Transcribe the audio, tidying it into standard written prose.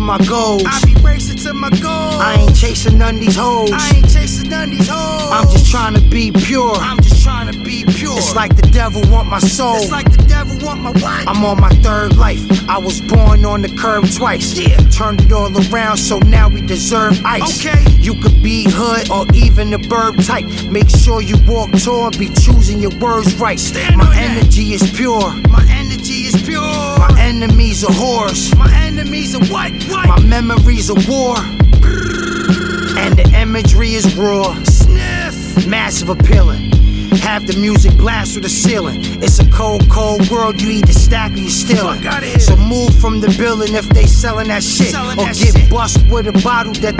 my goals. I be racing to my goals. I ain't chasing none of these hoes. I ain't chasing none of these hoes. I'm just trying to be pure. I'm just trying to be pure. It's like the devil want my soul. It's like the devil want my what? I'm on my third life. I was born on the curb twice. Yeah. Turned it all around, so now we deserve ice. Okay. You could be hood or even the bird type. Make sure you walk tall and be choosing your words right. Stand my on that. energy is pure. My energy is pure. My enemies are whores. My enemies are what? My memories are war. And the imagery is raw. Sniff. Massive appealing. Have the music blast through the ceiling. It's a cold, cold world. You either stack or you stealing. Fuck outta here. So move from the building if they selling that shit. Selling or that get shit. bust with a bottle that